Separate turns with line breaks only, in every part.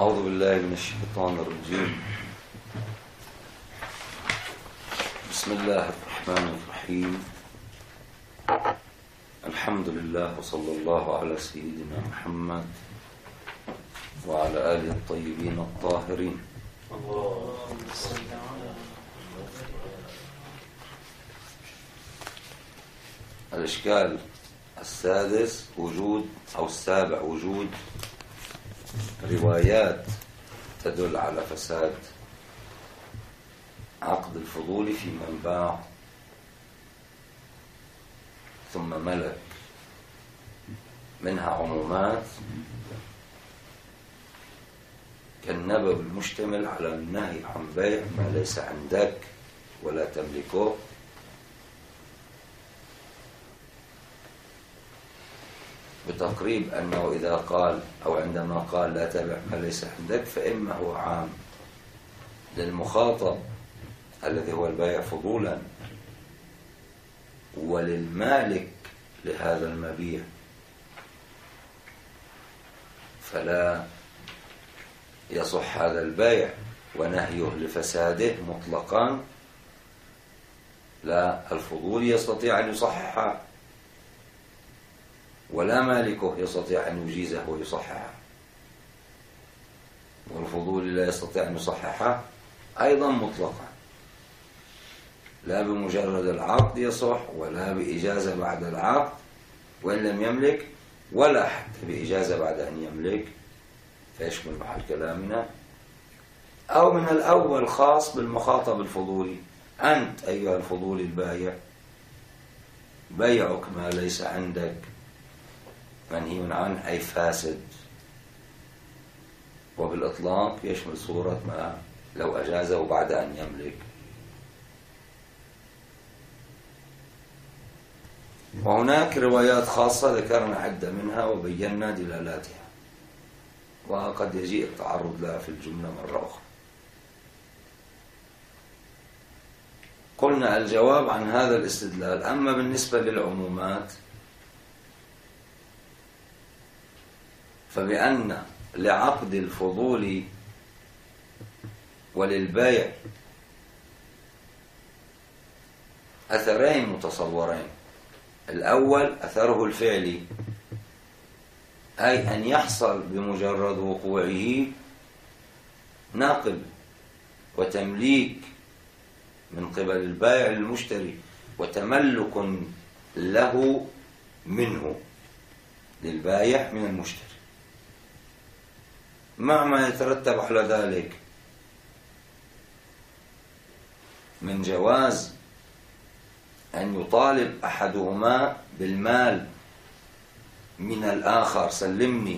أعوذ بالله من الشيطان الرجيم. بسم الله الرحمن الرحيم. الحمد لله وصلى الله على سيدنا محمد وعلى آله الطيبين الطاهرين. الإشكال السادس السابع وجود روايات تدل على فساد عقد الفضول في من باع ثم ملك، منها عمومات كالنبأ المشتمل على النهي عن بيع ما ليس عندك ولا تملكه، بتقريب أنه إذا قال أو عندما قال لا تبع ما ليس عندك، فإما هو عام للمخاطب الذي هو البائع فضولا وللمالك لهذا المبيع، فلا يصح هذا البيع ونهيه لفساده مطلقا، لا الفضول يستطيع أن يصححه ولا مالكه يستطيع أن يجيزه ويصححه، والفضول لا يستطيع أن يصححه أيضا مطلقا، لا بمجرد العقد يصح ولا بإجازة بعد العقد وإن لم يملك، ولا حتى بإجازة بعد أن يملك، فيشمل محل كلامنا. أو من الأول خاص بالمخاطب الفضولي، أنت أيها الفضولي البايع بيعك ما ليس عندك منهي عنه أي فاسد، وبالإطلاق يشمل صورة ما لو أجازه بعد أن يملك. وهناك روايات خاصة ذكرنا عدة منها وبينا دلالاتها، وقد يجيء التعرض لها في الجملة مرة أخرى. قلنا الجواب عن هذا الاستدلال. أما بالنسبة للعمومات فبأن لعقد الفضول وللبيع أثرين متصورين. الأول أثره الفعلي، أي أن يحصل بمجرد وقوعه نقل وتمليك من قبل البائع للمشتري وتملك له منه للبائع من المشتري، مع ما يترتب على ذلك من جواز أن يطالب أحدهما بالمال من الآخر سلمني،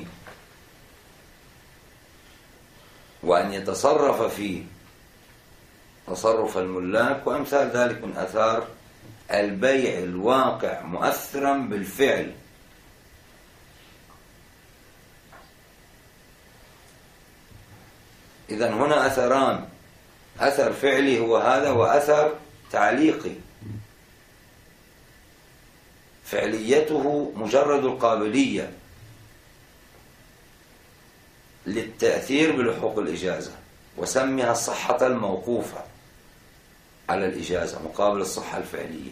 وأن يتصرف فيه تصرف الملاك، وأمثال ذلك من آثار البيع الواقع مؤثرا بالفعل. إذن هنا أثران، أثر فعلي هو هذا، وأثر تعليقي فعليته مجرد القابلية للتأثير بلحوق الإجازة، وسميها الصحة الموقوفة على الإجازة مقابل الصحة الفعلية،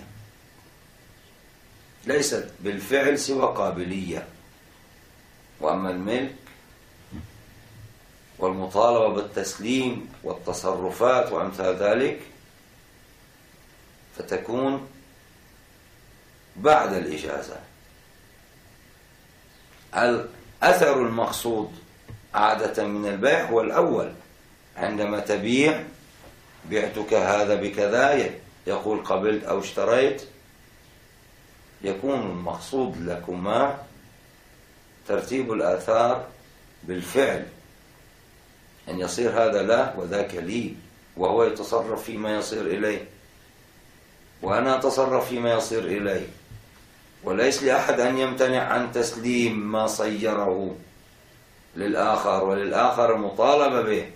ليست بالفعل سوى قابلية. وأما الملك والمطالبة بالتسليم والتصرفات وأمثال ذلك فتكون بعد الإجازة. الأثر المقصود عادة من البيع هو الأول، عندما تبيع بعتك هذا بكذا، يقول قبلت أو اشتريت، يكون المقصود لكما ترتيب الآثار بالفعل، أن يصير هذا له وذاك لي، وهو يتصرف فيما يصير إليه وأنا أتصرف فيما يصير إليه، وليس لأحد أن يمتنع عن تسليم ما صيره للآخر، وللآخر مطالبة به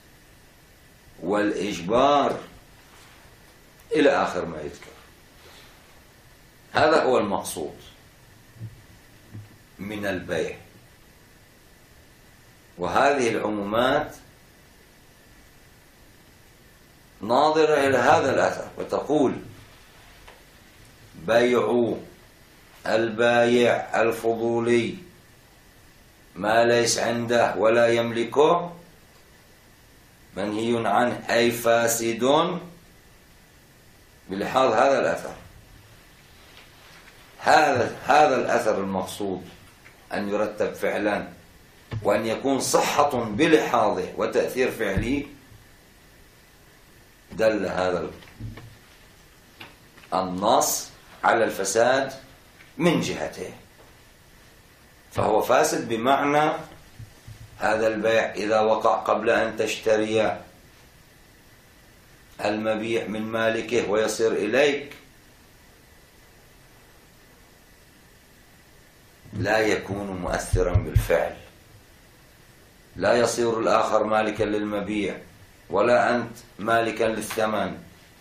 والإجبار إلى آخر ما يذكر. هذا هو المقصود من البيع. وهذه العمومات ناظرة إلى هذا الأثر وتقول: بيع البايع الفضولي ما ليس عنده ولا يملكه منهي عنه أي فاسد بلحاظ هذا الأثر. هذا الأثر المقصود أن يرتب فعلا وأن يكون صحة بلحاظه وتأثير فعلي. دل هذا النص على الفساد من جهته، فهو فاسد بمعنى هذا البيع إذا وقع قبل أن تشتري المبيع من مالكه ويصير إليك لا يكون مؤثرا بالفعل، لا يصير الآخر مالكا للمبيع ولا أنت مالكا للثمن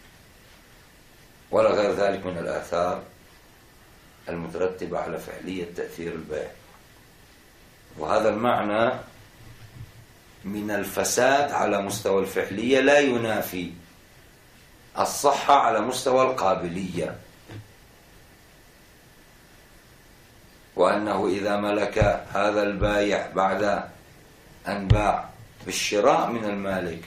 ولا غير ذلك من الآثار المترتبة على فعلية تأثير البيع. وهذا المعنى من الفساد على مستوى الفعلية لا ينافي الصحة على مستوى القابلية، وأنه إذا ملك هذا البايع بعد أن باع بالشراء من المالك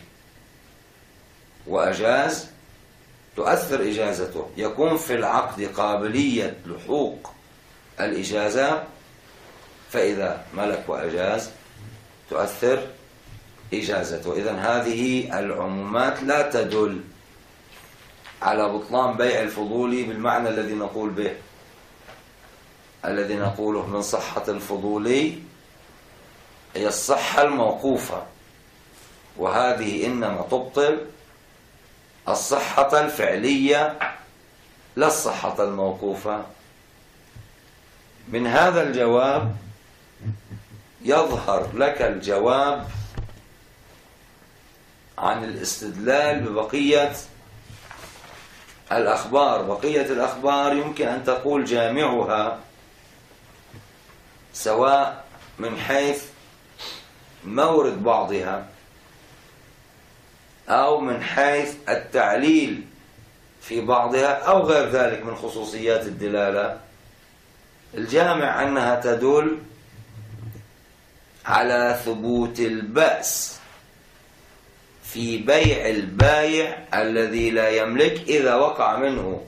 وأجاز تؤثر إجازته، يكون في العقد قابلية لحوق الإجازة، فإذا ملك وأجاز تؤثر إجازته. إذن هذه العمومات لا تدل على بطلان بيع الفضولي بالمعنى الذي نقول به، الذي نقوله من صحة الفضولي هي الصحة الموقوفة، وهذه إنما تبطل الصحة الفعلية لا الصحة الموقوفة. من هذا الجواب يظهر لك الجواب عن الاستدلال ببقية الأخبار. بقية الأخبار يمكن أن تقول جامعها سواء من حيث مورد بعضها أو من حيث التعليل في بعضها أو غير ذلك من خصوصيات الدلالة، الجامع أنها تدل على ثبوت البأس في بيع البايع الذي لا يملك إذا وقع منه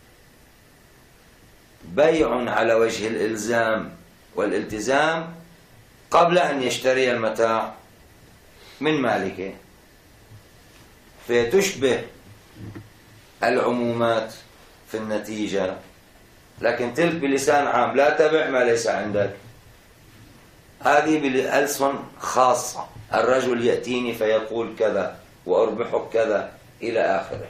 بيع على وجه الإلزام والالتزام قبل أن يشتري المتاع من مالكه، فتشبه العمومات في النتيجة، لكن تلك بلسان عام: لا تبع ما ليس عندك. هذه بألسن خاصة: الرجل يأتيني فيقول كذا وأربحك كذا إلى آخره.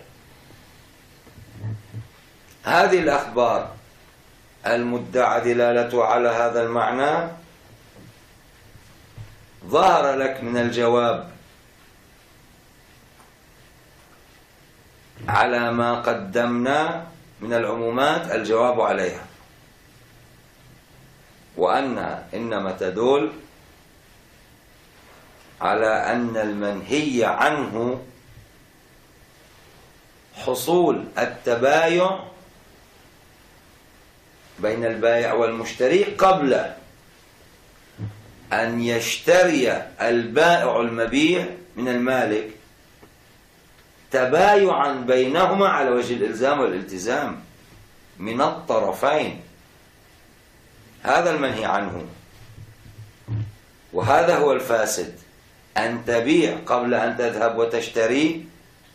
هذه الأخبار المدعى دلالته على هذا المعنى ظهر لك من الجواب على ما قدمنا من العمومات الجواب عليها، وأنها إنما تدل على أن المنهي عنه حصول التبايع بين البائع والمشتري قبل أن يشتري البائع المبيع من المالك، تبايعا بينهما على وجه الإلزام والالتزام من الطرفين. هذا المنهي عنه، وهذا هو الفاسد: أن تبيع قبل أن تذهب وتشتري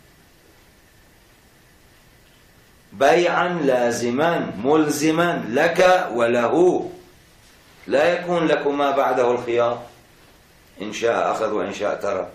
بيعا لازما ملزما لك وله، لا يكون لكما بعده الخيار، إن شاء أخذ وإن شاء ترك.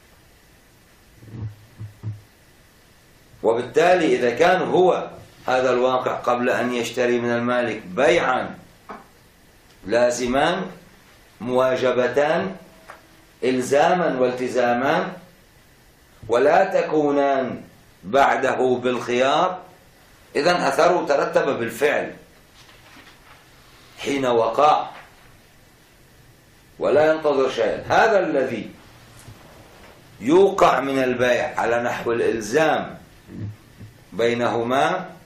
وبالتالي إذا كان هو هذا الواقع قبل أن يشتري من المالك بيعا لازمان مواجبتان إلزاما والتزاما ولا تكونان بعده بالخيار، إذن أثره ترتب بالفعل حين وقع ولا ينتظر شيئا. هذا الذي يوقع من البيع على نحو الإلزام بينهما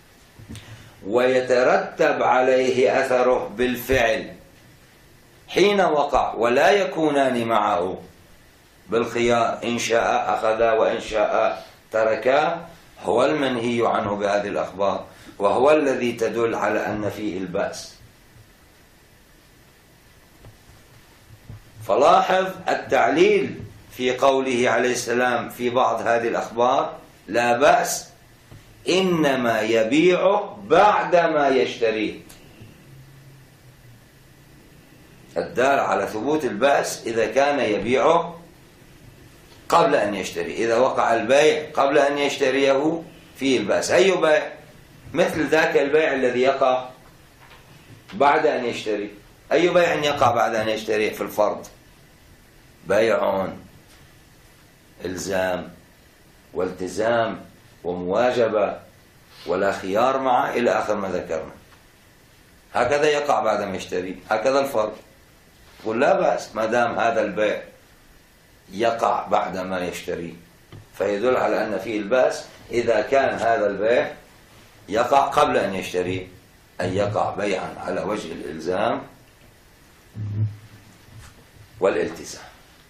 ويترتب عليه أثره بالفعل حين وقع، ولا يكونان معه بالخيار، إن شاء أخذا وإن شاء تركا، هو المنهي عنه بهذه الأخبار، وهو الذي تدل على أن فيه البأس. فلاحظ التعليل في قوله عليه السلام في بعض هذه الأخبار لا بأس، إنما يبيعه بعدما يشتريه، الدال على ثبوت البأس إذا كان يبيعه قبل أن يشتري. إذا وقع البيع قبل أن يشتريه فيه البأس. أي بيع؟ مثل ذاك البيع الذي يقع بعد أن يشتري. أي بيع يقع بعد أن يشتريه في الفرض؟ بيع إلزام والتزام ومواجبة ولا خيار معه إلى آخر ما ذكرنا، هكذا يقع بعد ما يشتري، هكذا الفرض. قل لا بأس ما دام هذا البيع يقع بعد ما يشتري، فيدل على أن فيه البأس إذا كان هذا البيع يقع قبل أن يشتري، أن يقع بيعا على وجه الإلزام والالتزام.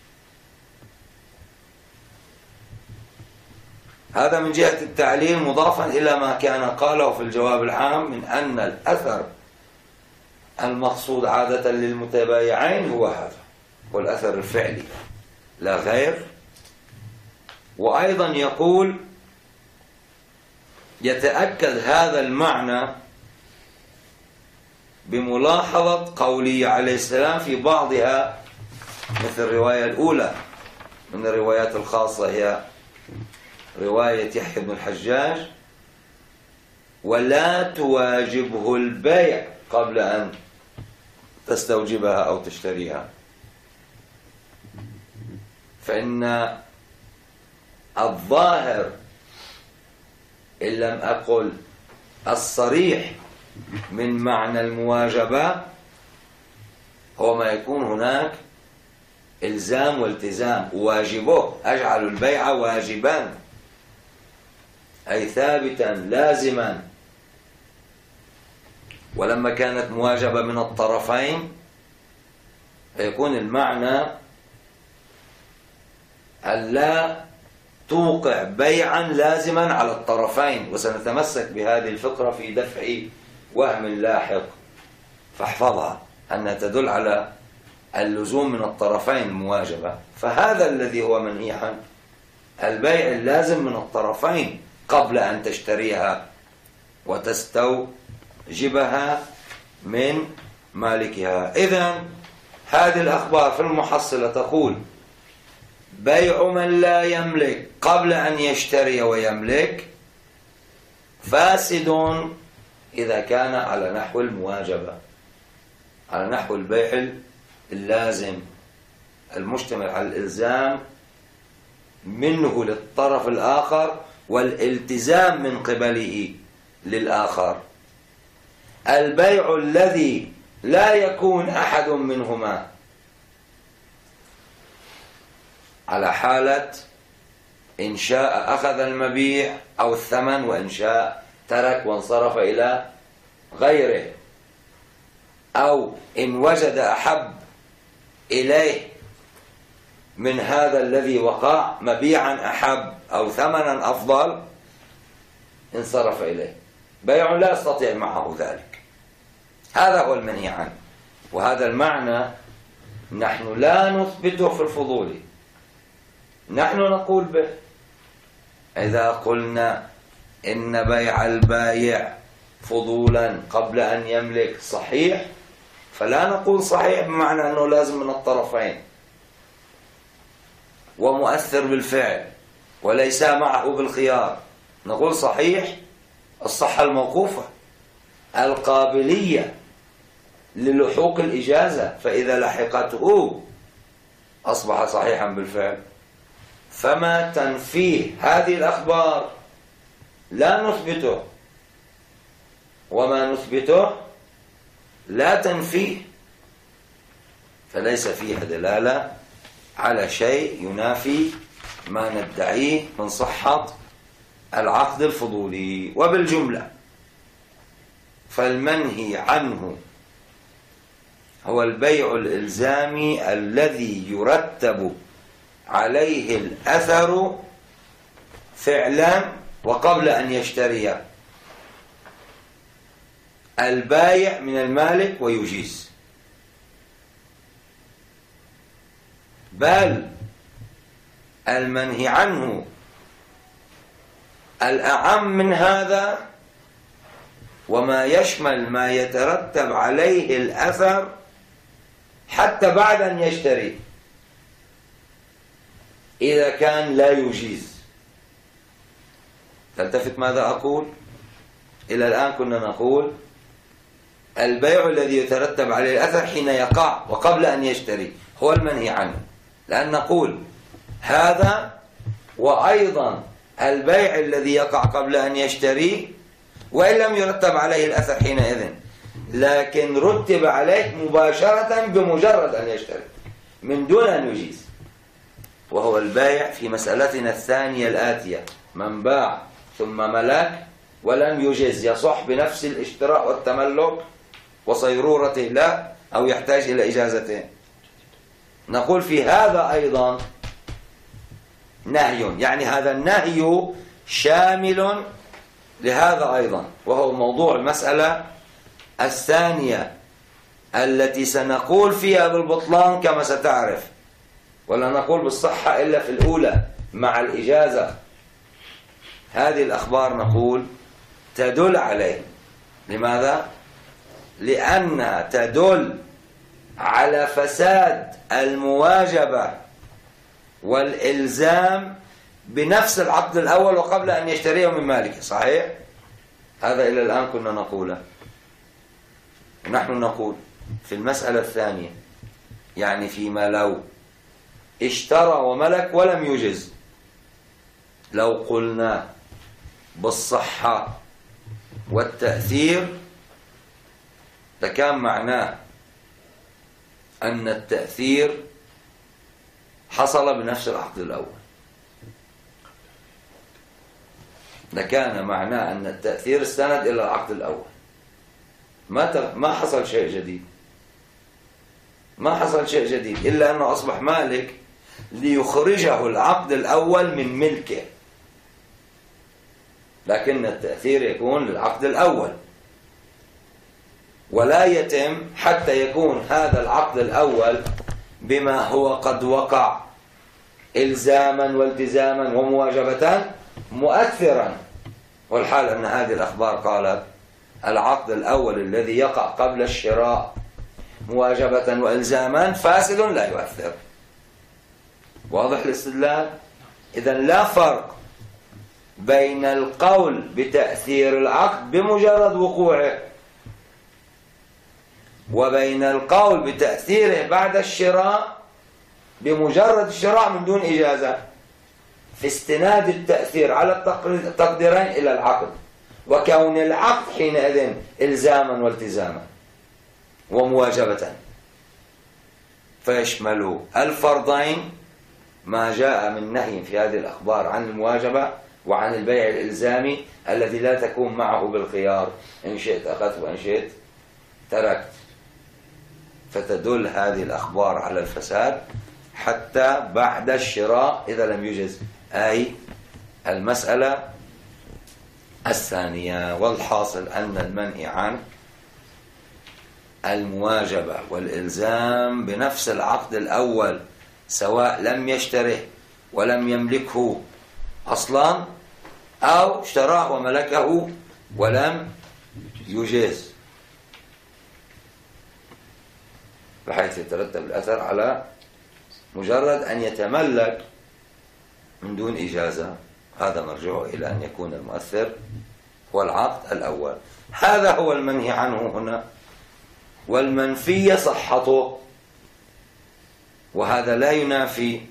هذا من جهة التعليل مضافا إلى ما كان قاله في الجواب العام من أن الأثر المقصود عادة للمتبايعين هو هذا، والأثر الفعلي لا غير. وأيضا يقول يتأكد هذا المعنى بملاحظة قوله عليه السلام في بعضها، مثل الرواية الأولى من الروايات الخاصة هي رواية يحيى بن الحجاج: ولا تواجبه البيع قبل أن تستوجبها أو تشتريها. فإن الظاهر إن لم أقل الصريح من معنى المواجبة هو ما يكون هناك إلزام والتزام. واجبه أجعل البيع واجبا، أي ثابتا لازما. ولما كانت مواجبة من الطرفين فيكون المعنى ألا توقع بيعا لازما على الطرفين. وسنتمسك بهذه الفقرة في دفع وهم لاحق، فاحفظها أنها تدل على اللزوم من الطرفين المواجبة. فهذا الذي هو منهي عنه، البيع اللازم من الطرفين قبل أن تشتريها وتستوجبها من مالكها. إذن هذه الأخبار في المحصلة تقول: بيع من لا يملك قبل أن يشتري ويملك فاسد إذا كان على نحو المواجبة، على نحو البيع اللازم المشتمل على الإلزام منه للطرف الآخر والالتزام من قبله للآخر. البيع الذي لا يكون أحد منهما على حالة إن شاء أخذ المبيع أو الثمن، وإن شاء ترك وانصرف إلى غيره، أو إن وجد أحب إليه من هذا الذي وقع مبيعا أحب أو ثمنا أفضل انصرف إليه. بيع لا يستطيع معه ذلك، هذا هو المنهي عنه. وهذا المعنى نحن لا نثبته في الفضول، نحن نقول به. إذا قلنا إن بيع البايع فضولا قبل أن يملك صحيح، فلا نقول صحيح بمعنى أنه لازم من الطرفين ومؤثر بالفعل وليس معه بالخيار. نقول صحيح الصحة الموقوفة، القابلية للحوق الإجازة، فإذا لحقته أصبح صحيحا بالفعل. فما تنفيه هذه الأخبار لا نثبته، وما نثبته لا تنفيه. فليس فيها دلالة على شيء ينافي ما ندعيه من صحة العقد الفضولي. وبالجملة فالمنهي عنه هو البيع الإلزامي الذي يرتب عليه الأثر فعلا وقبل أن يشتري البايع من المالك ويجيز، بل المنهي عنه الأعم من هذا وما يشمل ما يترتب عليه الأثر حتى بعد أن يشتري إذا كان لا يجيز. تلتفت ماذا أقول؟ إلى الآن كنا نقول البيع الذي يترتب عليه الأثر حين يقع وقبل أن يشتري هو المنهي عنه، لأن نقول هذا وأيضا البيع الذي يقع قبل أن يشتري وإن لم يرتب عليه الأثر حينئذ، لكن رتب عليه مباشرة بمجرد أن يشتري من دون أن يجيز، وهو البايع في مسألتنا الثانية الآتية: من باع ثم ملك ولم يجز يصح بنفس الاشتراء والتملك وصيرورته لا أو يحتاج إلى إجازته. نقول في هذا أيضا نهي، يعني هذا النهي شامل لهذا أيضا، وهو موضوع المسألة الثانية التي سنقول فيها بالبطلان كما ستعرف، ولا نقول بالصحة إلا في الأولى مع الإجازة. هذه الأخبار نقول تدل عليه. لماذا؟ لأنها تدل على فساد المواجبة والإلزام بنفس العقد الأول وقبل أن يشتريه من مالكه. صحيح؟ هذا إلى الآن كنا نقوله. نحن نقول في المسألة الثانية، يعني فيما لو اشترى وملك ولم يجز، لو قلنا بالصحة والتأثير لكان معناه أن التأثير حصل بنفس العقد الأول، لكان معناه أن التأثير استند إلى العقد الأول. ما حصل شيء جديد، ما حصل شيء جديد إلا أنه أصبح مالك ليخرجه العقد الأول من ملكه، لكن التأثير يكون للعقد الأول، ولا يتم حتى يكون هذا العقد الأول بما هو قد وقع إلزاما والتزاما ومواجبة مؤثرا. والحال أن هذه الأخبار قالت العقد الأول الذي يقع قبل الشراء مواجبة وإلزاما فاسد لا يؤثر. واضح الاستدلال؟ إذن لا فرق بين القول بتأثير العقد بمجرد وقوعه وبين القول بتأثيره بعد الشراء بمجرد الشراء من دون إجازة، في استناد التأثير على التقديرين إلى العقد، وكون العقد حينئذ إلزاما والتزاما ومواجبة، فيشمل الفرضين ما جاء من نهي في هذه الأخبار عن المواجبة وعن البيع الإلزامي الذي لا تكون معه بالخيار، إن شئت أخذت وإن شئت تركت. فتدل هذه الأخبار على الفساد حتى بعد الشراء إذا لم يجز، أي المسألة الثانية. والحاصل أن المنهي عن المواجبة والإلزام بنفس العقد الأول سواء لم يشتره ولم يملكه أصلا أو اشتراه وملكه ولم يجز، بحيث يترتب الأثر على مجرد أن يتملك من دون إجازة. هذا مرجعه إلى أن يكون المؤثر هو العقد الأول. هذا هو المنهي عنه هنا، والمنفي صحته، وهذا لا ينافي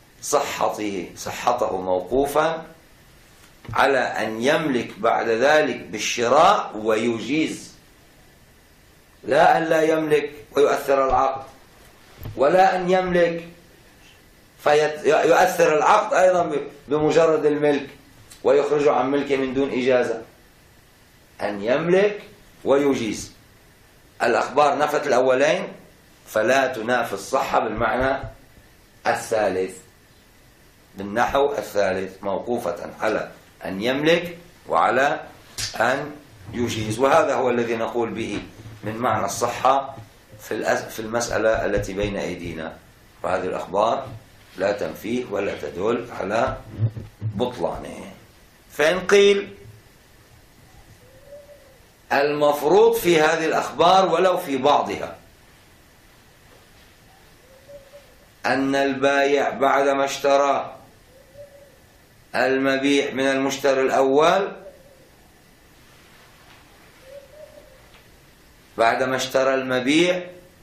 صحته موقوفا على أن يملك بعد ذلك بالشراء ويجيز، لا أن لا يملك ويؤثر العقد. ولا أن يملك فيؤثر العقد أيضا بمجرد الملك ويخرج عن ملكه من دون إجازة. أن يملك ويجيز. الأخبار نفت الأولين فلا تنافي الصحة بالمعنى الثالث، بالنحو الثالث، موقوفة على أن يملك وعلى أن يجيز. وهذا هو الذي نقول به من معنى الصحة في المسألة التي بين أيدينا. وهذه الأخبار لا تنفيه ولا تدل على بطلانه. فإن قيل المفروض في هذه الأخبار ولو في بعضها أن البايع بعدما اشترى المبيع من المشتري الأول، بعدما اشترى المبيع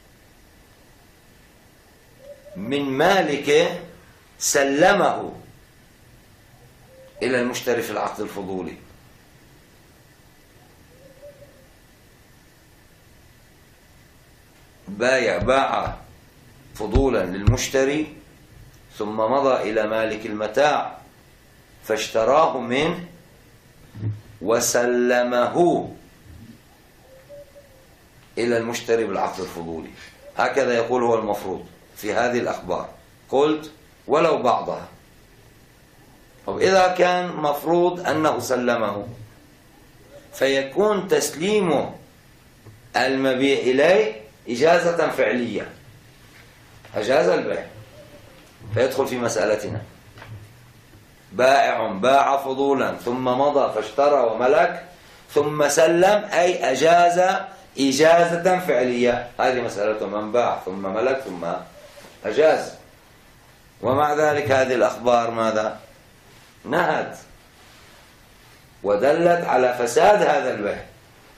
من مالكه سلمه إلى المشتري في العقد الفضولي. بايع باع فضولا للمشتري ثم مضى إلى مالك المتاع فاشتراه منه وسلمه إلى المشتري بالعقد الفضولي. هكذا يقول هو المفروض في هذه الأخبار. قلت ولو بعضها. طب إذا كان مفروض أنه سلمه فيكون تسليمه المبيع إليه إجازة فعلية، أجاز البيع، فيدخل في مسألتنا. بائع باع فضولا ثم مضى فاشترى وملك ثم سلم، أي أجاز إجازة فعلية. هذه مسألة من باع ثم ملك ثم أجاز. ومع ذلك هذه الأخبار ماذا؟ نهت ودلت على فساد هذا البيع.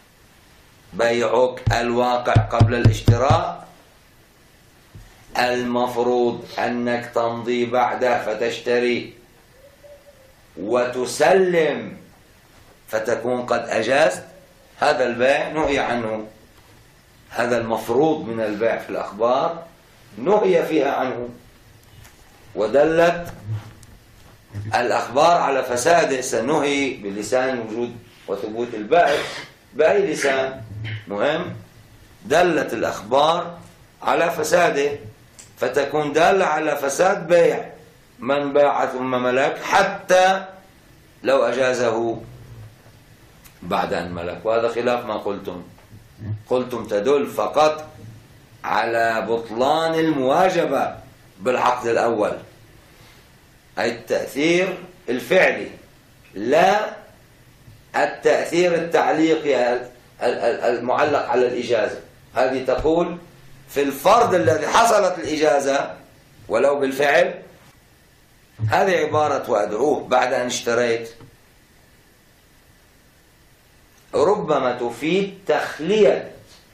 بيعك الواقع قبل الاشتراء المفروض أنك تمضي بعده فتشتري وتسلم فتكون قد أجازت. هذا البيع نهي عنه. هذا المفروض من البيع في الأخبار نهي فيها عنه، ودلت الأخبار على فساده. سنهي بلسان وجود وثبوت البائع بأي لسان مهم. دلت الأخبار على فساده فتكون دالة على فساد بيع من باع ثم ملك حتى لو أجازه بعد أن ملك. وهذا خلاف ما قلتم تدل فقط على بطلان المواجبة بالعقد الأول، أي التأثير الفعلي لا التأثير التعليقي المعلق على الإجازة. هذه تقول في الفرض الذي حصلت الإجازة ولو بالفعل. هذه عبارة وأدعوه بعد أن اشتريت ربما تفيد تخلية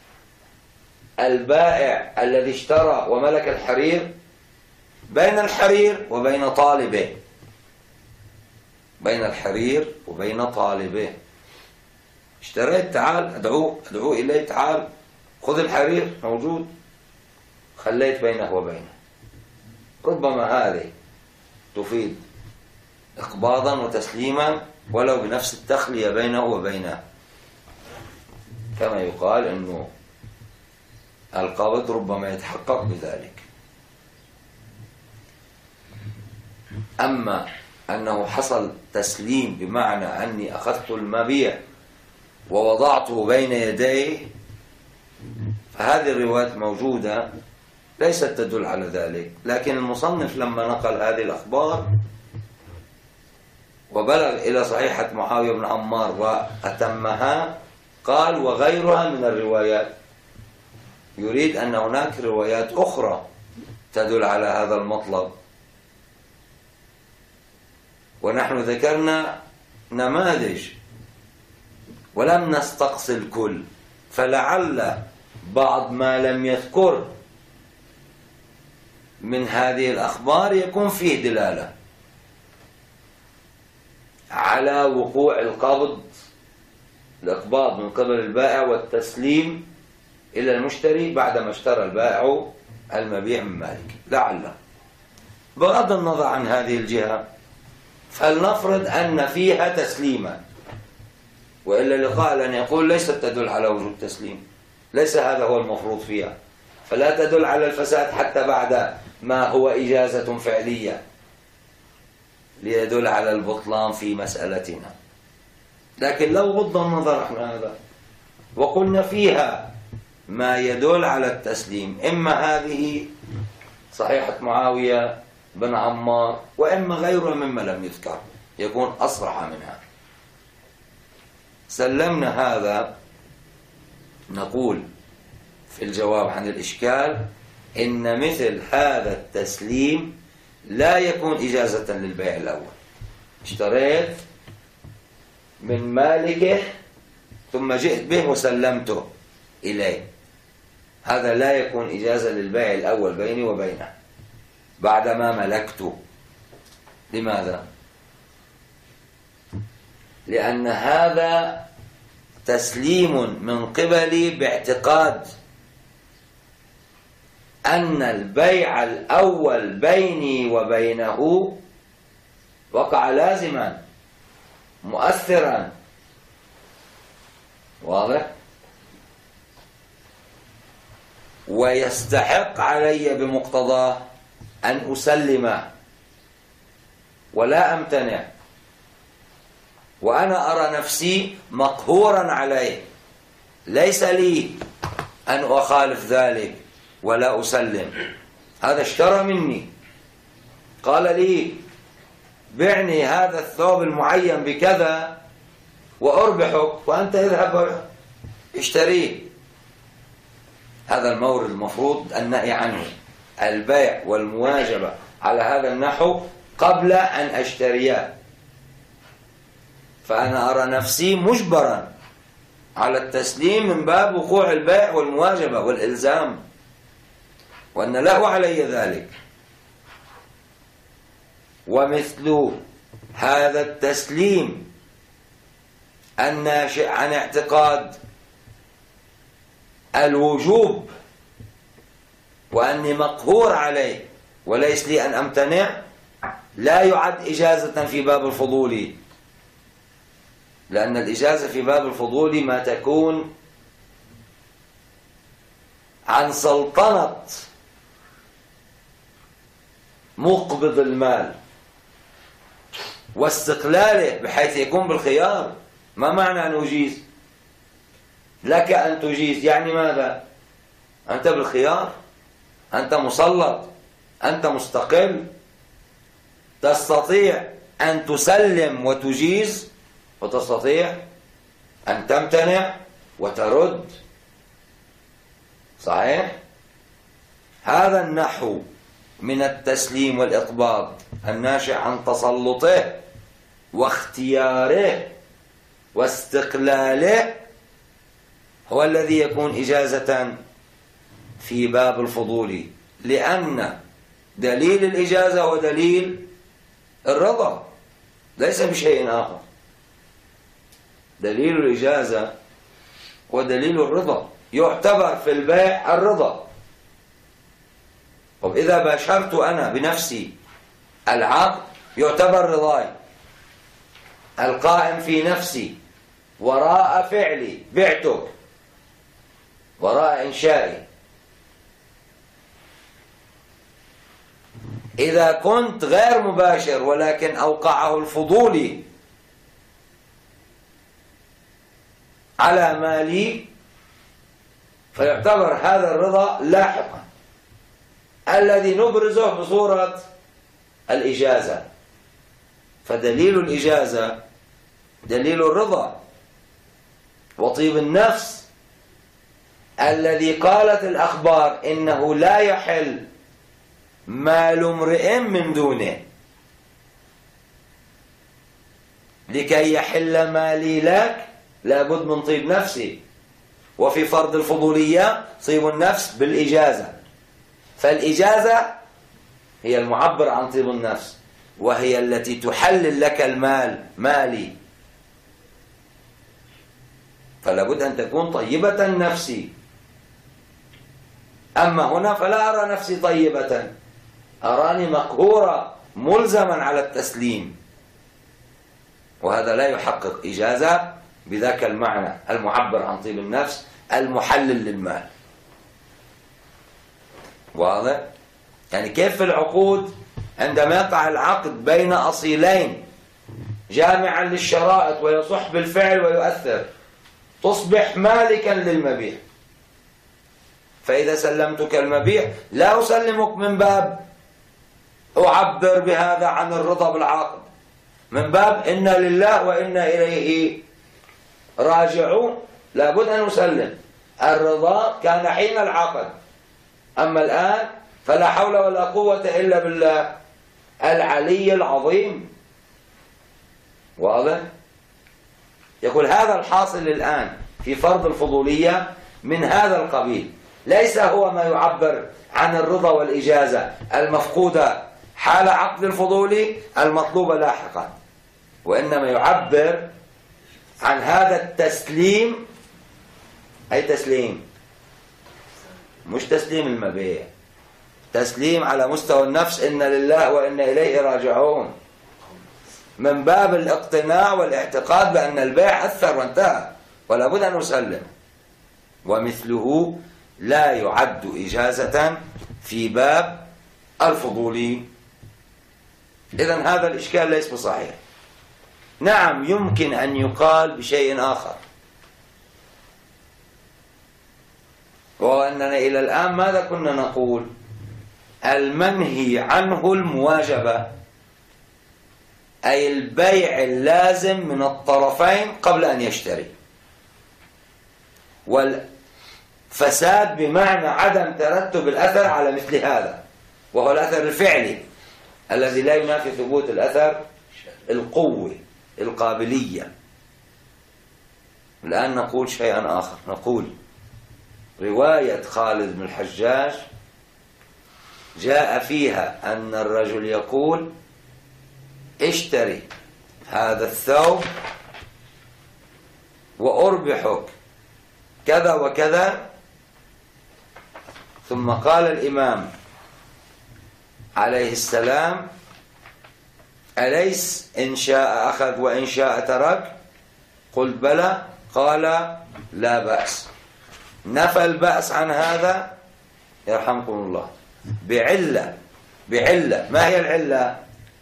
البائع الذي اشترى وملك الحرير بين الحرير وبين طالبه، بين الحرير وبين طالبه. اشتريت، تعال أدعوه إليه، تعال خذ الحرير موجود، خليت بينه وبينه. ربما هذه تفيد إقباضا وتسليما ولو بنفس التخلية بينه وبينه، كما يقال أنه القبض ربما يتحقق بذلك. أما أنه حصل تسليم بمعنى أني أخذت المبيع ووضعته بين يديه، فهذه الروايات موجودة ليست تدل على ذلك. لكن المصنف لما نقل هذه الأخبار وبلغ إلى صحيحة معاوية بن عمار وأتمها قال وغيرها من الروايات، يريد أن هناك روايات أخرى تدل على هذا المطلب. ونحن ذكرنا نماذج ولم نستقصي الكل، فلعل بعض ما لم يذكر من هذه الأخبار يكون فيه دلالة على وقوع الإقباض من قبل البائع والتسليم إلى المشتري بعدما اشترى البائع المبيع من مالك لعله. بغض النظر عن هذه الجهة، فلنفرض أن فيها تسليما، وإلا لقائل أن يقول ليست تدل على وجود تسليم، ليس هذا هو المفروض فيها، فلا تدل على الفساد حتى بعد ما هو إجازة فعلية ليدل على البطلان في مسألتنا. لكن لو غض النظر عن هذا وقلنا فيها ما يدل على التسليم، إما هذه صحيحة معاوية بن عمار وإما غيرها مما لم يذكر يكون أصرح منها، سلمنا هذا، نقول في الجواب عن الإشكال إن مثل هذا التسليم لا يكون إجازة للبيع الأول. اشتريت من مالكه ثم جئت به وسلمته إليه، هذا لا يكون إجازة للبيع الأول بيني وبينه بعدما ملكته. لماذا؟ لأن هذا تسليم من قبلي باعتقاد أن البيع الأول بيني وبينه وقع لازما مؤثرا، واضح؟ ويستحق علي بمقتضاه أن أسلم ولا أمتنع، وأنا أرى نفسي مقهورا عليه، ليس لي أن أخالف ذلك ولا أسلم. هذا اشترى مني، قال لي بعني هذا الثوب المعين بكذا وأربحك، وأنت اذهب اشتريه. هذا المورد المفروض النهي عنه، البيع والمواجبة على هذا النحو قبل أن أشتريه. فأنا أرى نفسي مجبرا على التسليم من باب وقوع البيع والمواجبة والإلزام، وأن له علي ذلك. ومثل هذا التسليم الناشئ عن اعتقاد الوجوب وأني مقهور عليه وليس لي أن أمتنع، لا يعد إجازة في باب الفضول، لأن الإجازة في باب الفضول ما تكون عن سلطنة مقبض المال واستقلاله بحيث يكون بالخيار. ما معنى أن أجيز؟ لك أن تجيز يعني ماذا؟ أنت بالخيار، أنت مسلط، أنت مستقل، تستطيع أن تسلم وتجيز، وتستطيع أن تمتنع وترد. صحيح؟ هذا النحو من التسليم والإقباض الناشئ عن تسلطه واختياره واستقلاله هو الذي يكون إجازة في باب الفضول، لأن دليل الإجازة هو دليل الرضا ليس بشيء آخر. دليل الإجازة هو دليل الرضا، يعتبر في البيع الرضا. طب إذا باشرت أنا بنفسي العقد يعتبر رضاي القائم في نفسي وراء فعلي، بعتك وراء إنشائي. إذا كنت غير مباشر ولكن أوقعه الفضولي على مالي فيعتبر هذا الرضا لاحقا الذي نبرزه بصورة الإجازة. فدليل الإجازة دليل الرضا وطيب النفس الذي قالت الأخبار إنه لا يحل مال امرئ من دونه، لكي يحل مالي لك لابد من طيب نفسي، وفي فرض الفضولية طيب النفس بالإجازة. فالإجازة هي المعبر عن طيب النفس، وهي التي تحلل لك المال مالي، فلا بد أن تكون طيبة النفس. أما هنا فلا أرى نفسي طيبة، أراني مقهورة ملزما على التسليم، وهذا لا يحقق إجازة بذاك المعنى المعبر عن طيب النفس المحلل للمال. واضح؟ يعني كيف في العقود عندما يقع العقد بين أصيلين جامعا للشرائط ويصح بالفعل ويؤثر، تصبح مالكا للمبيع، فإذا سلمتك المبيع لا أسلمك من باب أعبر بهذا عن الرضا بالعقد، من باب إنا لله وإنا إليه راجعون، لابد أن أسلم. الرضا كان حين العقد، أما الآن فلا حول ولا قوة إلا بالله العلي العظيم. واضح؟ يقول هذا الحاصل الآن في فرض الفضولية من هذا القبيل، ليس هو ما يعبر عن الرضا والإجازة المفقودة حال عقد الفضولي المطلوبة لاحقا، وإنما يعبر عن هذا التسليم. أي تسليم؟ مش تسليم المبيع، تسليم على مستوى النفس، إن لله وإنا إليه راجعون، من باب الاقتناع والاعتقاد بأن البيع أثر وانتهى ولا بد أن نسلم. ومثله لا يعد إجازة في باب الفضولي. إذن هذا الإشكال ليس بصحيح. نعم يمكن أن يقال بشيء آخر، وهو أننا إلى الآن ماذا كنا نقول؟ المنهي عنه المواجبة، أي البيع اللازم من الطرفين قبل أن يشتري، والفساد بمعنى عدم ترتب الأثر على مثل هذا، وهو الأثر الفعلي الذي لا ينافي ثبوت الأثر القوة القابلية. الآن نقول شيئا آخر، نقول رواية خالد بن الحجاج جاء فيها أن الرجل يقول اشتري هذا الثوب وأربحك كذا وكذا، ثم قال الإمام عليه السلام أليس إن شاء أخذ وإن شاء ترك؟ قلت بلى. قال لا بأس. نفى البأس عن هذا يرحمكم الله بعلة. ما هي العلة؟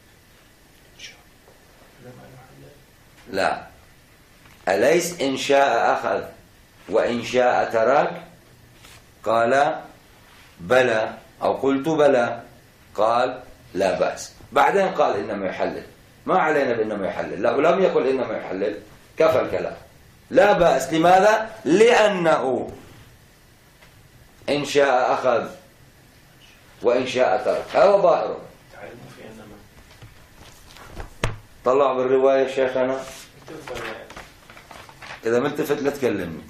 لا، أليس إن شاء أخذ وإن شاء ترك؟ قال بلى، أو قلت بلى. قال لا بأس. بعدين قال إنما يحلل، ما علينا بإنما يحلل، لو لم يقل إنما يحلل كفى الكلام. لا بأس. لماذا؟ لأنه إن شاء أخذ وإن شاء ترك، هذا ظاهره. طلع بالرواية شيخنا، إذا ما التفت لا تكلمني.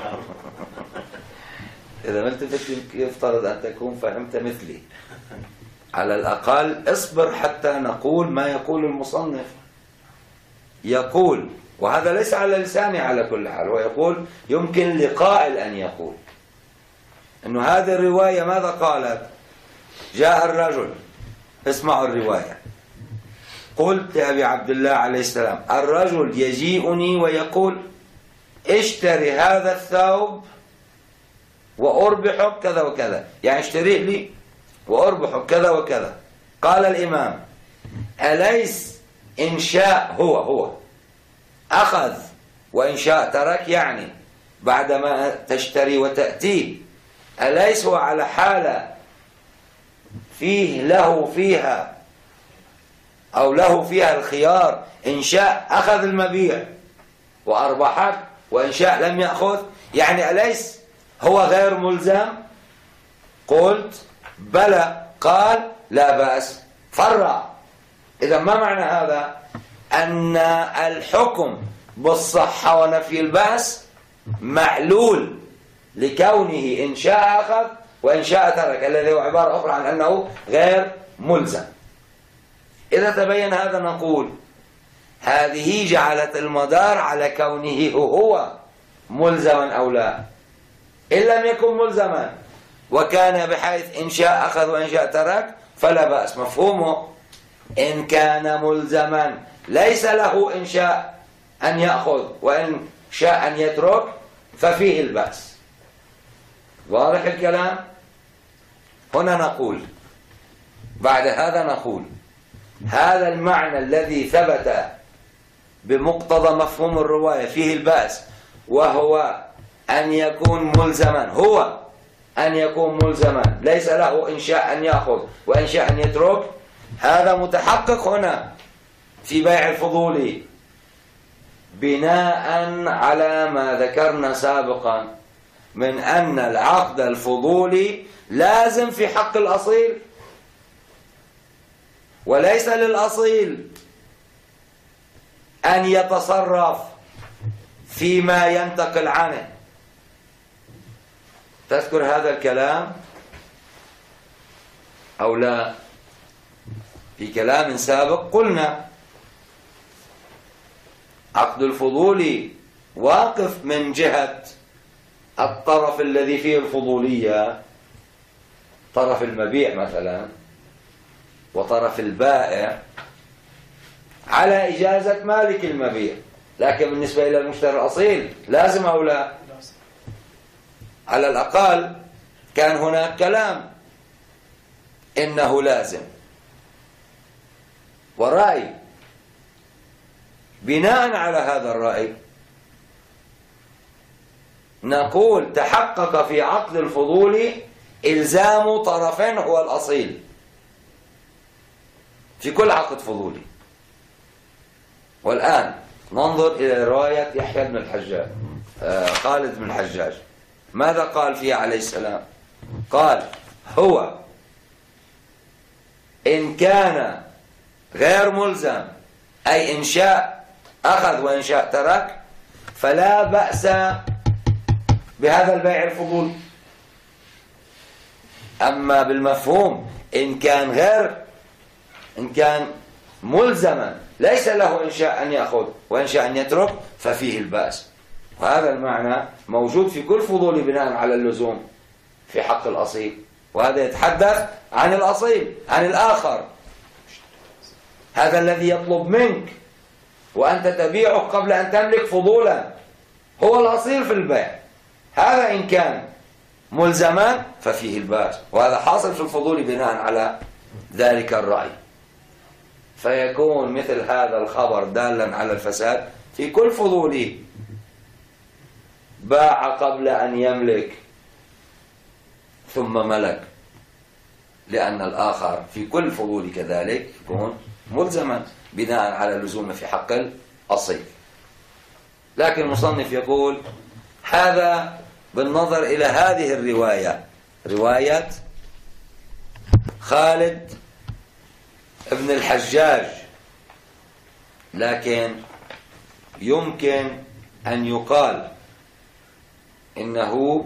إذا ما التفت يفترض أن تكون فهمت مثلي. على الأقل اصبر حتى نقول ما يقول المصنف. يقول، وهذا ليس على لساني على كل حال، ويقول يمكن لقائل أن يقول أنه هذه الرواية ماذا قالت؟ جاء الرجل، اسمعوا الرواية، قلت لأبي عبد الله عليه السلام الرجل يجيئني ويقول اشتري هذا الثوب وأربحك كذا وكذا، يعني اشتريه لي وأربحك كذا وكذا. قال الإمام أليس إن شاء هو أخذ وإن شاء ترك، يعني بعدما تشتري وتأتيه أليس هو على حالة فيه له فيها أو له فيها الخيار، إن شاء أخذ المبيع وأربحك وإن شاء لم يأخذ، يعني أليس هو غير ملزم؟ قلت بلى. قال لا بأس. فرع. إذا ما معنى هذا؟ أن الحكم بالصحة ونفي البأس معلول لكونه إن شاء أخذ وإن شاء ترك، الذي هو عبارة أخرى عن أنه غير ملزم. إذا تبين هذا نقول هذه جعلت المدار على كونه هو ملزما أو لا. إن لم يكن ملزما وكان بحيث إن شاء أخذ وإن شاء ترك فلا بأس. مفهومه إن كان ملزما ليس له إن شاء أن يأخذ وإن شاء أن يترك ففيه البأس. واضح الكلام؟ هنا نقول بعد هذا نقول هذا المعنى الذي ثبت بمقتضى مفهوم الرواية فيه البأس، وهو أن يكون ملزما، هو أن يكون ملزما ليس له إن شاء أن يأخذ وإن شاء أن يترك، هذا متحقق هنا في بيع الفضول بناء على ما ذكرنا سابقا من أن العقد الفضولي لازم في حق الأصيل، وليس للأصيل أن يتصرف فيما ينتقل عنه. تذكر هذا الكلام أو لا؟ في كلام سابق قلنا عقد الفضول واقف من جهة الطرف الذي فيه الفضولية، طرف المبيع مثلا وطرف البائع، على إجازة مالك المبيع، لكن بالنسبة إلى المشتري الأصيل لازم أو لا؟ على الأقل كان هناك كلام إنه لازم. ورأي بناء على هذا الرأي نقول تحقق في عقد الفضول إلزام طرفين هو الأصيل في كل عقد فضولي. والآن ننظر إلى رواية يحيى بن الحجاج خالد بن الحجاج، ماذا قال فيها عليه السلام؟ قال هو إن كان غير ملزم أي إن شاء أخذ وإن شاء ترك فلا بأس بهذا البيع الفضولي. أما بالمفهوم إن كان ملزما ليس له إن شاء أن يأخذ وإن شاء أن يترك ففيه البأس. وهذا المعنى موجود في كل فضول بناء على اللزوم في حق الأصيل، وهذا يتحدث عن الأصيل عن الآخر، هذا الذي يطلب منك وأنت تبيعه قبل أن تملك فضولا، هو الأصيل في البيع. هذا إن كان ملزما ففيه البأس، وهذا حاصل في الفضول بناء على ذلك الرأي. فيكون مثل هذا الخبر دالا على الفساد في كل فضولي باع قبل أن يملك ثم ملك، لأن الآخر في كل فضول كذلك يكون ملزما بناء على اللزوم في حق الأصيل. لكن المصنف يقول هذا بالنظر إلى هذه الرواية، رواية خالد ابن الحجاج، لكن يمكن أن يقال إنه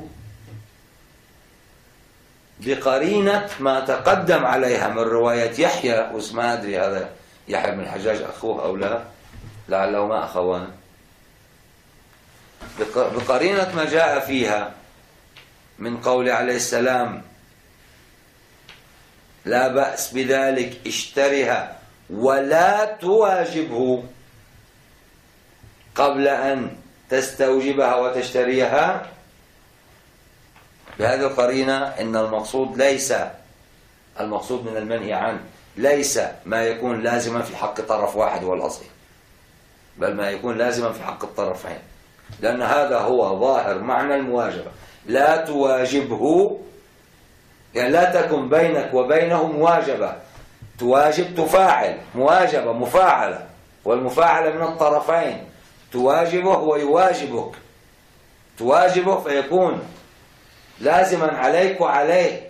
بقرينة ما تقدم عليها من رواية يحيى، واسمه أدري هذا يحيى بن الحجاج أخوه أو لا، لعله ما أخوان، بقرينة ما جاء فيها من قول عليه السلام لا بأس بذلك اشترها ولا تواجبه قبل أن تستوجبها وتشتريها. بهذه القرينة إن المقصود من المنهي عنه ليس ما يكون لازما في حق طرف واحد هو الأصيل، بل ما يكون لازما في حق الطرفين، لأن هذا هو ظاهر معنى المواجبة. لا تواجبه يعني لا تكن بينك وبينه مواجبة، تواجب تفاعل، مواجبة مفاعلة، والمفاعلة من الطرفين، تواجبه ويواجبك، تواجبه فيكون لازما عليك وعليه.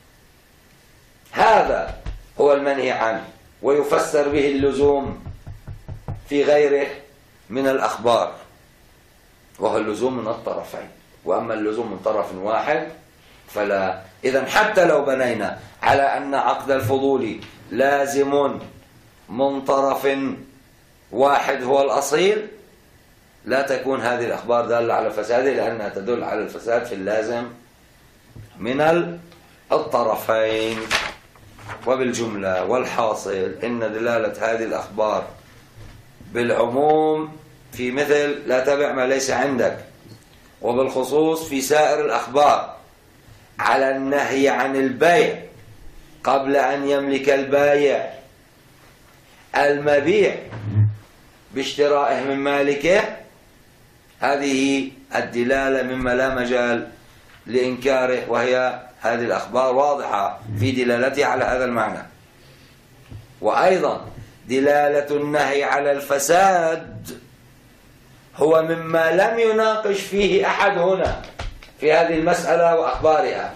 هذا هو المنهي عنه، ويفسر به اللزوم في غيره من الأخبار، وهو اللزوم من الطرفين. وأما اللزوم من طرف واحد فلا. إذن حتى لو بنينا على أن عقد الفضول لازم من طرف واحد هو الأصيل، لا تكون هذه الأخبار دالة على الفساد، لأنها تدل على الفساد في اللازم من الطرفين. وبالجملة والحاصل إن دلالة هذه الأخبار بالعموم في مثل لا تبع ما ليس عندك، وبالخصوص في سائر الأخبار على النهي عن البيع قبل أن يملك البايع المبيع باشترائه من مالكه، هذه الدلالة مما لا مجال لإنكاره، وهي هذه الأخبار واضحة في دلالتها على هذا المعنى. وأيضا دلالة النهي على الفساد هو مما لم يناقش فيه أحد هنا في هذه المسألة وأخبارها.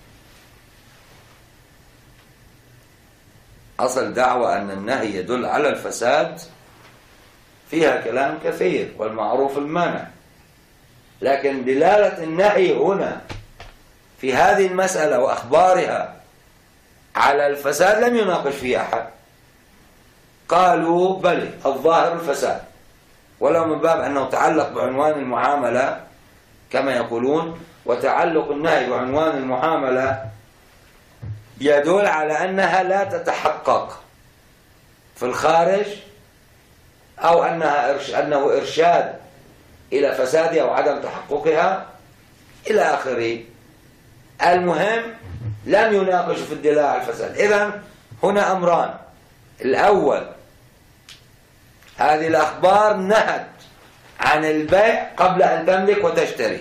أصل دعوة أن النهي يدل على الفساد فيها كلام كثير والمعروف المانع، لكن دلالة النهي هنا في هذه المسألة وأخبارها على الفساد لم يناقش فيه أحد. قالوا بل الظاهر الفساد، ولو من باب أنه تعلق بعنوان المعاملة كما يقولون، وتعلق النهي بعنوان المعاملة يدل على أنها لا تتحقق في الخارج، أو أنه إرشاد إلى فسادها وعدم تحققها إلى آخره. المهم لم يناقش في الدلالة على الفساد. إذن هنا أمران: الأول هذه الأخبار نهت عن البيع قبل أن تملك وتشتري.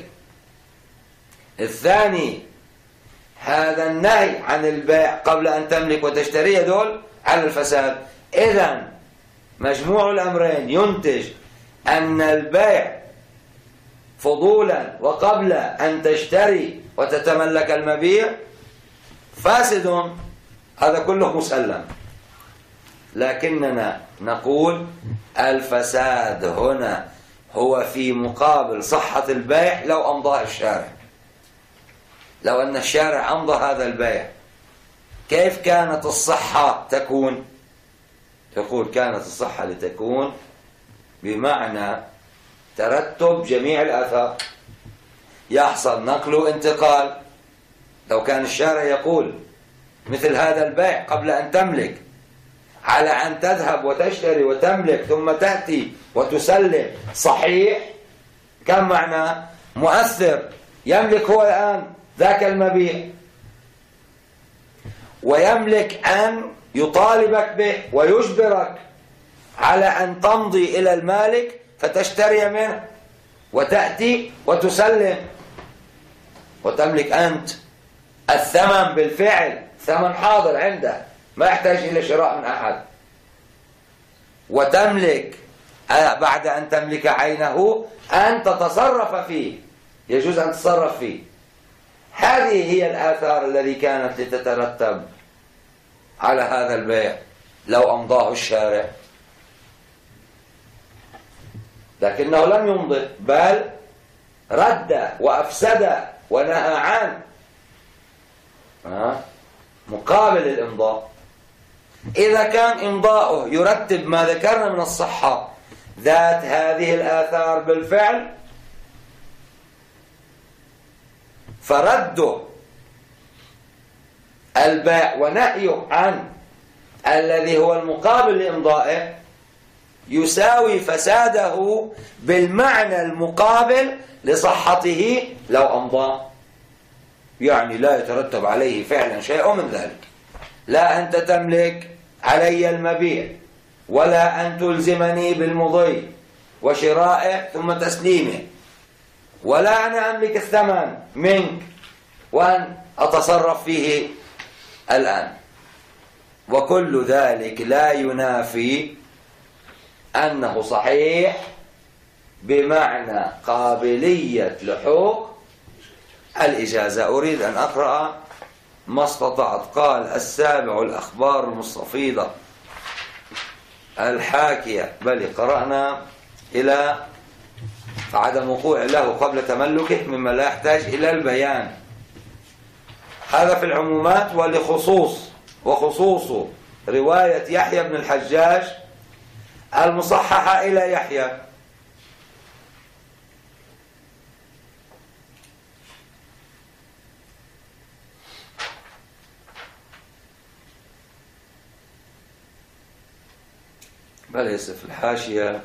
الثاني هذا النهي عن البيع قبل أن تملك وتشتري يدل على الفساد. إذن مجموع الأمرين ينتج أن البيع فضولا وقبل أن تشتري وتتملك المبيع فاسد، هذا كله مسلم. لكننا نقول الفساد هنا هو في مقابل صحة البيع لو أمضاه الشارع. لو أن الشارع أمضى هذا البيع كيف كانت الصحة تكون؟ يقول كانت الصحة لتكون بمعنى ترتب جميع الآثار، يحصل نقل وانتقال. لو كان الشارع يقول مثل هذا البيع قبل أن تملك على أن تذهب وتشتري وتملك ثم تأتي وتسلم صحيح، كم معنى مؤثر. يملك هو الآن ذاك المبيع، ويملك أن يطالبك به ويجبرك على أن تمضي إلى المالك فتشتري منه وتأتي وتسلم، وتملك أنت الثمن بالفعل، ثمن حاضر عنده ما يحتاج إلى شراء من أحد، وتملك بعد أن تملك عينه أن تتصرف فيه، يجوز أن تتصرف فيه. هذه هي الآثار التي كانت لتترتب على هذا البيع لو أمضاه الشارع، لكنه لم يمضي بل رد وأفسد ونهى عن مقابل الإمضاء. إذا كان إمضاؤه يرتب ما ذكرنا من الصحة ذات هذه الآثار بالفعل، فرده البيع ونهيه عن الذي هو المقابل لإمضائه يساوي فساده بالمعنى المقابل لصحته لو أمضى. يعني لا يترتب عليه فعلا شيء من ذلك، لا أنت تملك علي المبيع ولا أن تلزمني بالمضي وشرائه ثم تسليمه، ولا أنا أملك الثمن منك وأن أتصرف فيه الآن. وكل ذلك لا ينافي أنه صحيح بمعنى قابلية لحوق الإجازة. أريد أن أقرأ ما استطعت. قال: السابع الأخبار المستفيضة الحاكية، بل قرأنا إلى عدم وقوع له قبل تملكه مما لا يحتاج إلى البيان. هذا في العمومات. وخصوص رواية يحيى بن الحجاج المصححة إلى يحيى. بل يصف في الحاشية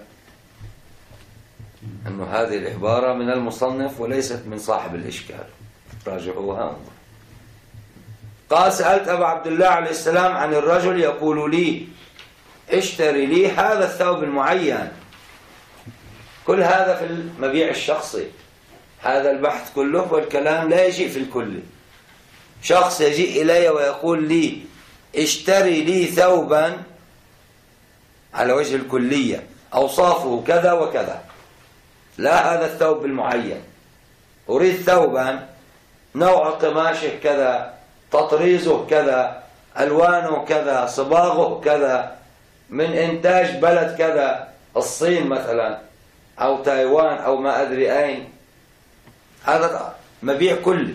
أن هذه العبارة من المصنف وليست من صاحب الإشكال، راجعوها انظر. قال سألت أبا عبد الله عليه السلام عن الرجل يقول لي اشتري لي هذا الثوب المعين. كل هذا في المبيع الشخصي، هذا البحث كله والكلام لا يجيء في الكل. شخص يجيء إلي ويقول لي اشتري لي ثوبا على وجه الكلية، أوصافه كذا وكذا، لا هذا الثوب المعين، أريد ثوبا نوع قماشه كذا، تطريزه كذا، ألوانه كذا، صباغه كذا، من إنتاج بلد كذا، الصين مثلا أو تايوان أو ما أدري أين. هذا مبيع كلي.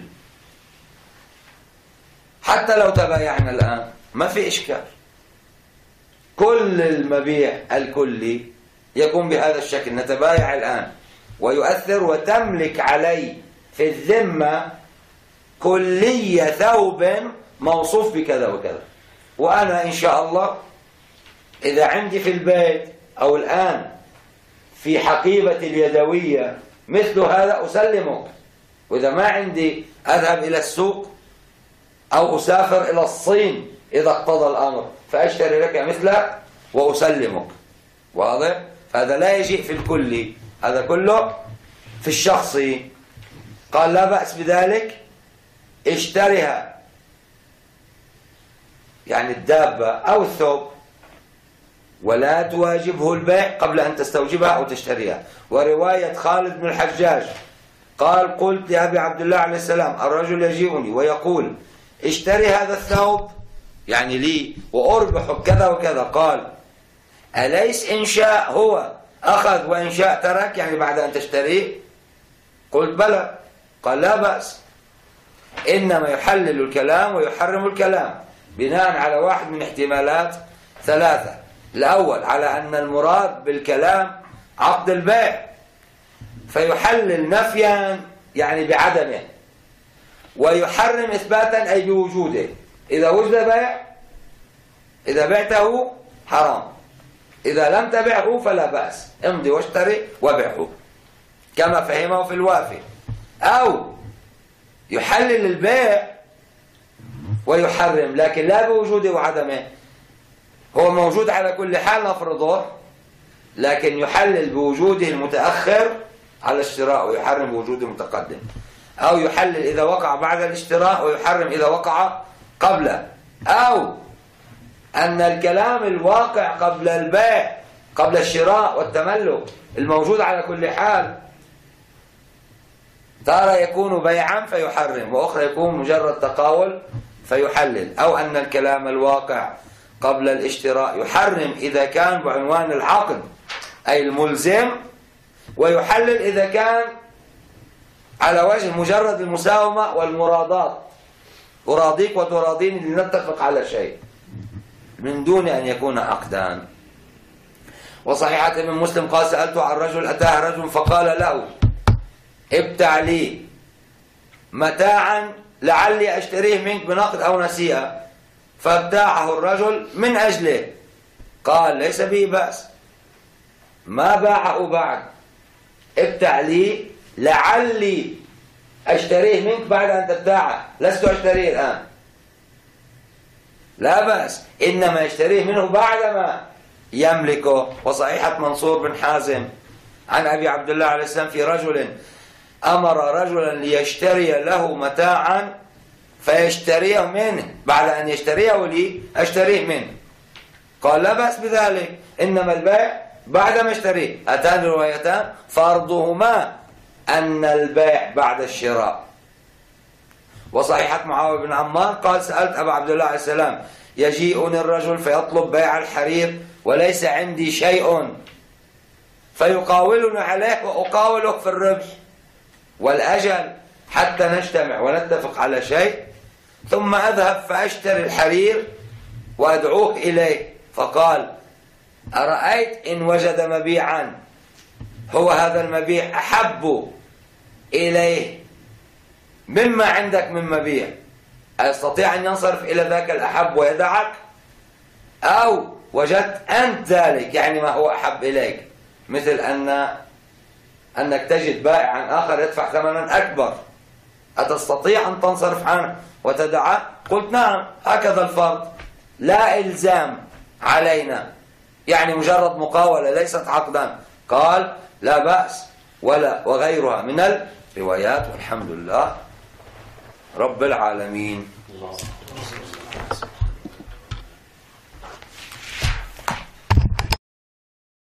حتى لو تبايعنا الآن ما في إشكال، كل المبيع الكلي يكون بهذا الشكل. نتبايع الآن ويؤثر وتملك علي في الذمة كلية ثوب موصوف بكذا وكذا، وأنا إن شاء الله إذا عندي في البيت أو الآن في حقيبتي اليدوية مثل هذا أسلمك، وإذا ما عندي أذهب إلى السوق أو أسافر إلى الصين إذا اقتضى الأمر فأشتري لك مثله وأسلمك. واضح؟ فهذا لا يجيء في الكلي، هذا كله في الشخصي. قال لا بأس بذلك، اشتريها يعني الدابة أو الثوب ولا تواجبه البيع قبل أن تستوجبها أو تشتريها. ورواية خالد بن الحجاج قال قلت لأبي عبد الله عليه السلام الرجل يجيئني ويقول اشتري هذا الثوب يعني لي وأربح كذا وكذا، قال أليس إن شاء هو أخذ وإن شاء ترك، يعني بعد أن تشتريه؟ قلت بلى. قال لا بأس، إنما يحلل الكلام ويحرم الكلام بناء على واحد من احتمالات ثلاثة. الأول على أن المراد بالكلام عقد البيع فيحلل نفيا يعني بعدمه، ويحرم إثباتا أي بوجوده. إذا وجد بيع، إذا بعته حرام، إذا لم تبعه فلا بأس، امضي واشتري وبعه كما فهمه في الوافي. أو يحلل البيع ويحرم لكن لا بوجوده وعدمه، هو موجود على كل حال نفرضه، لكن يحلل بوجوده المتأخر على الشراء ويحرم بوجوده المتقدم. أو يحلل إذا وقع بعد الاشتراء ويحرم إذا وقع قبله. أو أن الكلام الواقع قبل البيع قبل الشراء والتملك الموجود على كل حال تارة يكون بيعا فيحرم، وأخرى يكون مجرد تقاول فيحلل. أو أن الكلام الواقع قبل الاشتراء يحرم إذا كان بعنوان العقد أي الملزم، ويحلل إذا كان على وجه مجرد المساومة والمراضات، أراضيك وتراضيني لنتفق على شيء من دون أن يكون عقدان. وصحيحة ابن مسلم قال سألت عن رجل أتاه رجل فقال له ابتع لي متاعا لعلي أشتريه منك بنقد أو نسيئة، فابتاعه الرجل من أجله. قال ليس به بأس، ما باعه بعد، ابتع لي لعلي أشتريه منك بعد أن تبتاعه، لست أشتريه الآن، لا بأس، إنما يشتريه منه بعدما يملكه. وصحيحة منصور بن حازم عن أبي عبد الله عليه السلام في رجل أمر رجلا ليشتري له متاعا فيشتريه منه بعد أن يشتريه لي أشتريه منه، قال لا بأس بذلك، إنما البيع بعد ما اشتريه. أتان روايتان فأرضهما أن البيع بعد الشراء. وصحيحة معاوية بن عمار قال سألت أبا عبد الله عليه السلام يجيئني الرجل فيطلب بيع الحرير وليس عندي شيء فيقاولني عليه وأقاوله في الربح والأجل حتى نجتمع ونتفق على شيء، ثم أذهب فأشتري الحرير وأدعوه إليه. فقال أرأيت إن وجد مبيعا هو هذا المبيع أحب إليه مما عندك من مبيع، أستطيع أن ينصرف إلى ذاك الأحب ويدعك، أو وجدت أنت ذلك، يعني ما هو أحب إليك، مثل أنك تجد بائعا آخر يدفع ثمنا أكبر، أتستطيع أن تنصرف عنه وتدعه؟ قلت نعم، هكذا الفرض، لا إلزام علينا، يعني مجرد مقاولة ليست عقدا. قال لا بأس، وغيرها من الروايات، والحمد لله رب العالمين.